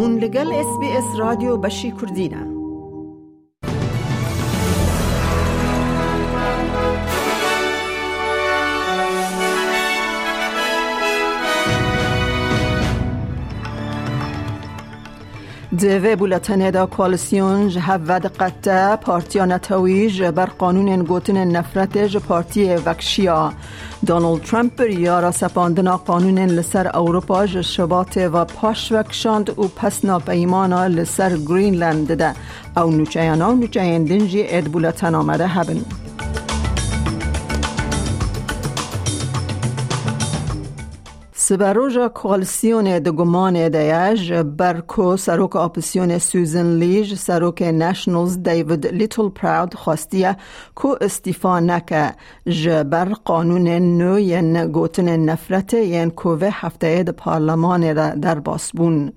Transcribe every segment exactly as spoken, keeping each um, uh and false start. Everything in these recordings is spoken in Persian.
هون لگل اس بی اس رادیو بشی کردینه. دوی بولتنه دا کوالسیون جهود قطع پارتیا نتویج بر قانون گوتن نفرت ج پارتی وکشیا. دونالد ترامپ یارا سپاندنا قانون لسر اروپا ج شبات و پاش وکشاند و پس ناپیمانا لسر گرینلند ده او نوچیانا و نوچیان دنجی اد بولتن آمده هبن. سبروجا کوالسیون دگمان دیج برکو سروک اپوزیسیون سوزن لیج سروک نشنلز دیوید لیتل پراود خواستیه کو استیفا نکه جبر قانون نو ین گوتن نفرت ین کوه هفته د پارلمان در باسبون.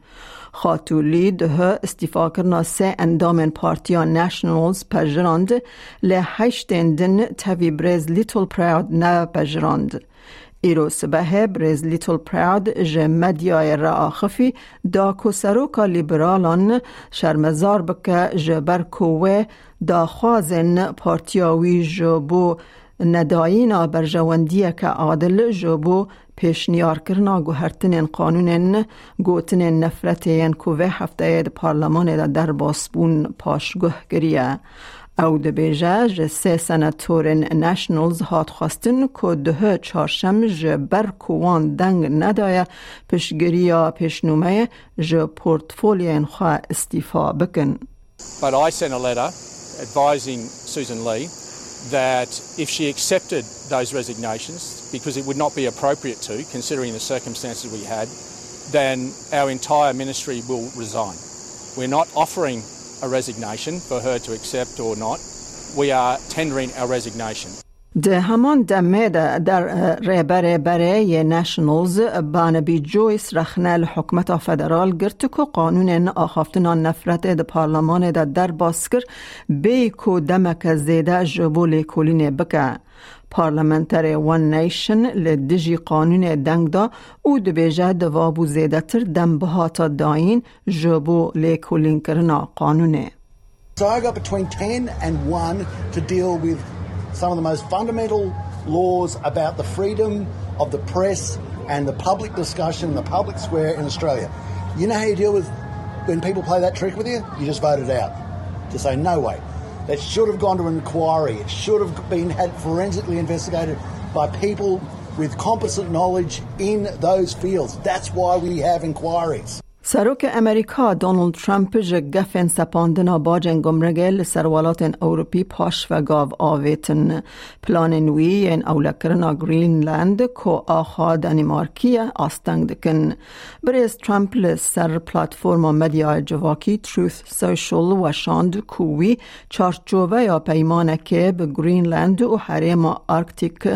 خاتولی ده استیفا کرنا سه اندامن پارتیا نشنلز پجراند له هشتن دن تاوی برز لیتل پراود نه پجراند. ایرو سبه برز لیتل پراود جه مدیای را آخفی دا کسروکا لیبرالان شرمزار بکه جه برکوه دا خوازن پارتیاوی جبو ندایینا برجواندیه که عادل جبو پیشنیار کرنا گوهرتن قانون گوتن نفرتین کوه هفته د پارلمان در باسبون پاشگوه گریه. او ده بیجه جه سه سناتورن نشنلز هات خواستن که ده چارشم جه برکوان دنگ ندایه پشگری یا پیشنومه جه پورتفولین خواه استیفا بکن. But I sent a letter advising Susan Lee that if she accepted those resignations, because it would not be appropriate to, considering the circumstances we had, then our entire ministry will resign. We're not offering a resignation for her to accept or not. We are tendering our resignation. ده همان دمه در رهبر برای نشنلز بانبی جویس رخنه لحکمت فدرال گرت که قانون آخافتنا نفرت ده پارلمان ده در باسکر بی که دمک زیده جبول کلین بکه. پارلمنتر وان نیشن لدجی قانون دنگ دا او دبیجه دوابو زیده تر دم بهاتا داین جبو لیکولین کرنا قانونه. So I got between ten and one to deal with some of the most fundamental laws about the freedom of the press and the public discussion, the public square in Australia. You know how you deal with when people play that trick with you? You just vote it out. Just say, no way. That should have gone to an inquiry. It should have been had forensically investigated by people with competent knowledge in those fields. That's why we have inquiries. سروک امریکا دونالد ترامپ جگفن سپاندنا باجن گمرگل سروالات اوروپی پاش و گاو آویتن پلان نوی این اولکرنا گرینلند کو آخا دانمارکیه آستنگ دکن. بریز ترامپ لسر پلاتفورم مدیا جواکی تروث سوشل و شاند کوی چارچوبه یا پیمانه که به گرینلند و حریم آرکتیک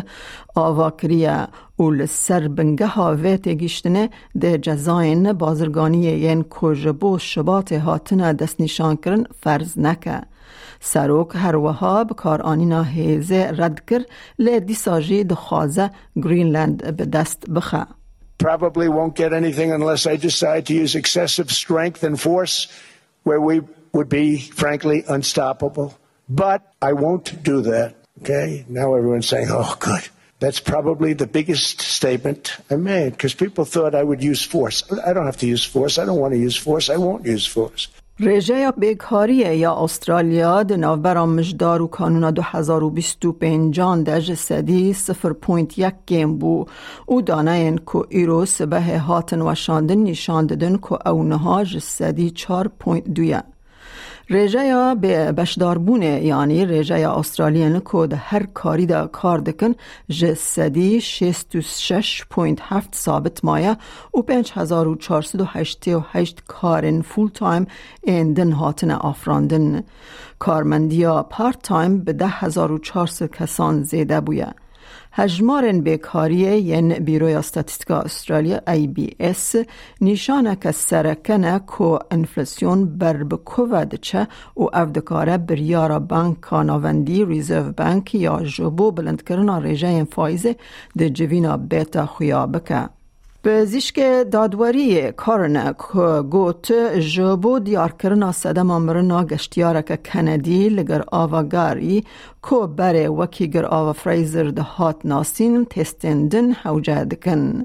آواکریه و لسر بنگه ها ویت گیشتنه ده جزاین بازرگانی ین کجبو شبات هاتنه دست نشان کرن فرض نکه. سروک هر وها بکار آنینا هیزه رد کر لی دیساجی دخوازه گرینلند به دست بخه. Probably won't get anything unless I decide to use excessive strength and force where we would be frankly unstoppable. But I won't do that. Okay? Now everyone's saying, oh good. That's probably the biggest statement I made because people thought I would use force. I don't have to use force. I don't want to use force. I won't use force. رژه بیکاریه یا استرالیا د نوبرام مجدار و کانون دو هزار و بیست و پنج دج سدی صفر پوینت یک گیم بو او دانه این که ایرو سبه هاتن و شاندن نشان دادن که او نهاج سدی چار پوینت دویه. رژه یا به بشداربونه یعنی رژه یا استرالیان که هر کاری دا کار دکن جسدی شست و شش پوینت هفت ثابت مایه و پنج هزار و چهارصد و هشت و هشت کارن فول تایم ایندن هاتن آفراندن. کارمندیا پارت تایم به ده هزار و چهارصد کسان زیده بویه. هجمارن بیکاریه ین بیروی استاتستیکا استرالیا ای بی اس نشانه که سرکنه که انفلاسیون بر بکوود چه و افدکاره بریارا بانک کاناوندی ریزرو بانک یا جبو بلند کرنا رژه فایزه ده جوینا بیتا خویا بکه. پزشک دادوری کارن گوت جبو دیار کرنا صدم امرنا گشتیارک کندی لگر آواگاری کو بره وکی گر آوا فریزر دهات ناسین تستندن حوجه دکن.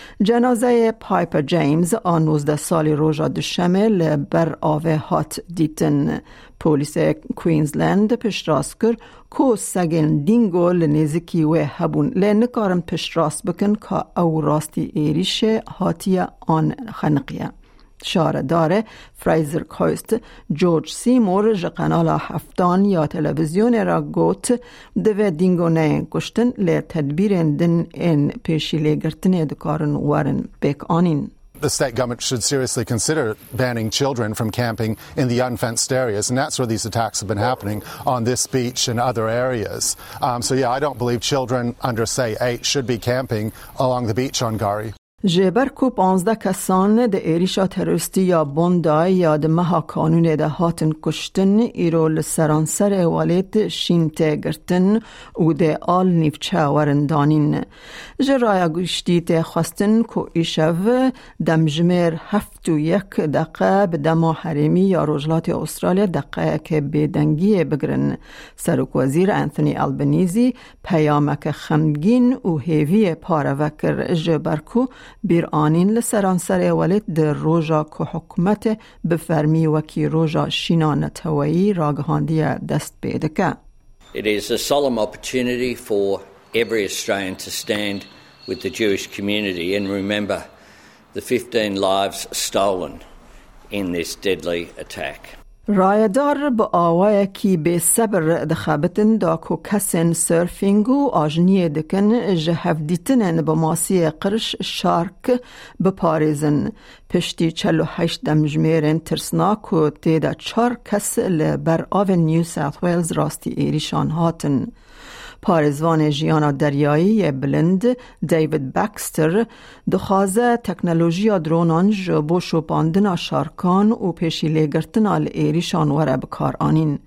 جنازه پایپر جیمز آن نوزده سالی روژا دشمه بر آوه هات دیتن. پولیس کوینزلند پشت راست کر کو سگن دینگو لنزکی و هبون لنکارم پشت راست بکن که او راستی ایریش هاتی آن خنقیه. شاره داره فریزر کوست جورج سیمور جقنالا هفتان یا تلویزیون را گوت دوه دینگو نه کشتن لی تدبیرن دن این پیشی لگرتنه دکارن وارن بیک آنین. The state government should seriously consider banning children from camping in the unfenced areas, and that's where these attacks have been happening, on this beach and other areas. Um, so yeah, I don't believe children under, say, eight should be camping along the beach on Gari. جبر کو پانزده کسان ده ایریشا تروریستی یا بوندای یا ده مها کانون ده هاتن کشتن ایرو لسرانسر والیت شینته گرتن و ده آل نیفچه ورندانین. جرایا گوشتی ته خواستن کو ایشو دمجمر هفت و یک دقیقه به دما حریمی یا روجلات استرالیا دقیقه که بدنگی بگرن. سروک وزیر انتونی البنیزی پیامک خمگین و هیوی پاروکر جبر کو بیر آنین لسرانسر ولید در روژا که حکومت بفرمی وکی روژا شینان توایی راگهاندی دست بیدکه. It is a solemn opportunity for every Australian to stand with the Jewish community and remember the fifteen lives stolen in this deadly attack. رایدار با آوائه کی به صبر دخابتن دا کو کسن سرفینگو آجنیه دکن جهف دیتنن با ماسی قرش شارک بپارزن. پشتی چلو هشت دمجمیرن ترسناک و تیدا چار کس لبر آو نیو ساوت ویلز راستی ایریشان هاتن. پارزوان جیانا دریایی بلند دیوید بکستر دخوازه تکنولوژی درونان جبو شوپاندن شارکان و پیشی لگرتن آل ایریشان وره بکار آنین.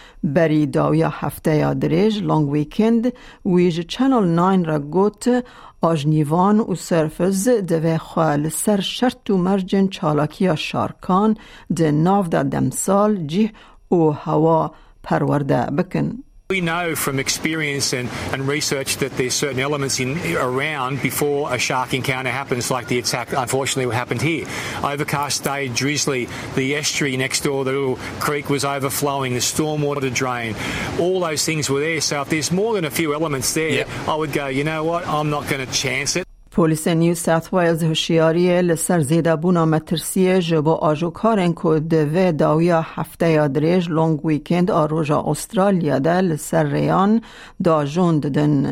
بری داویا هفته یا دریج لانگ ویکند ویج چنل ناین را گوت آجنیوان و سرفز دوه خواه سر شرط و مرجن چالاکی شارکان ده ناو دا دمسال جیه و هوا پرورده بکن. We know from experience and, and research that there's certain elements in around before a shark encounter happens, like the attack unfortunately what happened here. Overcast day, drizzly, the estuary next door, the little creek was overflowing, the stormwater drain, all those things were there. So if there's more than a few elements there, yep. I would go, you know what, I'm not going to chance it. پولیس نیو ساوت ویلز هوشیاری لسر زیده بونا مترسیه جبو آجو کارن که دوه داویا هفته یا دریج لونگ ویکند آروژا استرالیا ده لسر ریان دا جون ددن.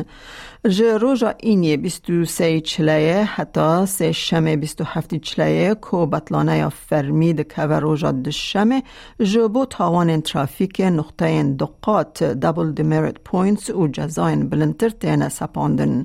جه روژا اینی بیست و سه چلیه حتی سه شمه بیست و هفت چلیه که بطلانه یا فرمی ده که روژا دشمه جبو تاوان ترافیک نقطه دقات دبل دیمریت پوینتس و جزاین بلندتر تینه سپاندن.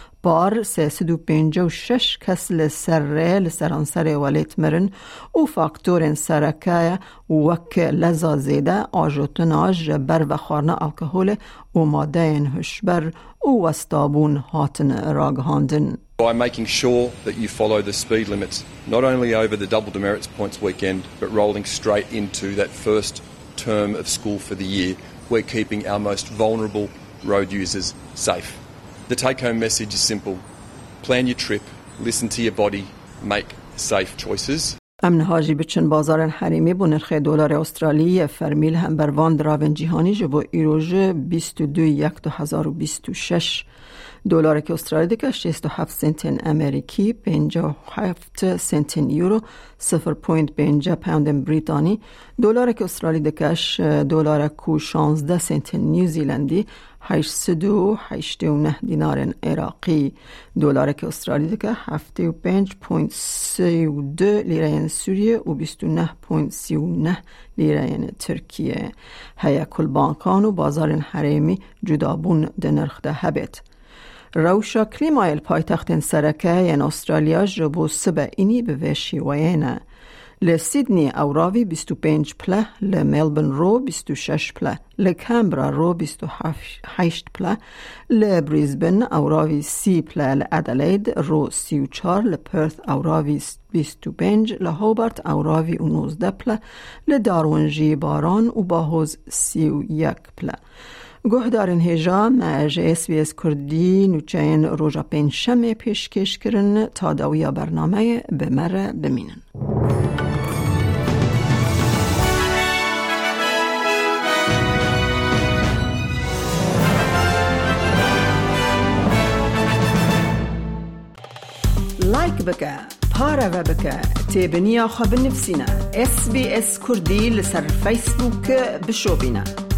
بار سیصد و پنجاه و شش کس لسره لسرانسر ولیت مرن و فاکتورن سرکه وک لزا زیده آجوتناج بر و خارنه الکهول و ماده هشبر و وستابون هاتن راگهاندن. By making sure that you follow the speed limits, not only over the double demerits points weekend, but rolling straight into that first term of school for the year, we're keeping our most vulnerable road users safe. The take-home message is simple. Plan your trip, listen to your body, make safe choices. امن حاجی بچن بازار حریمی بو نرخ دلار استرالی فرمیل هم بر وان دراون جهانی جبو ایروژ بیست و دو یک دو هزار و بیست و شش. دلار که استرالی دکه شصت و هفت سنت امریکی، پنجاه و هفت سنت یورو، صفر پوینت پنجاه پوند بریتانی. دلار که استرالی دکش دلار کو شانزده سنت نیوزیلندی، هشتصد و هشتاد و نه دینار عراقی. دلار که استرالی دکه هفتاد و پنج پوینت سی و دو لیره سوریه و بیست و نه پوینت سی و نه لیره ترکیه. هیا کل بانکان و بازار حریمی جدابون ده نرخ ده هبت. روشا کلیمای پایتخت سرکه یعنی استرالیا جبو سبا اینی به وشی وینه. لسیدنی او راوی بیست و پنج پله، لملبن رو بیست و شش پله، لکمبرا رو بیست و هشت پله، لبریزبن او راوی سی پله، لادلید رو سی و چار، لپرث او راوی بیست و پنج، لهوبارت او راوی و نوزده پله، لدارونجی باران و باهوز سی و یک پله. گوه دارین هجا مج اس بی اس کردی نوچین روژا پین شمه پیشکش کرن تا داویا برنامه بمره بمینن. لایک بکه، پاره و بکه، تیبنیا خواب نفسینا اس بی اس کردی لسر فیسبوک بشو بینا.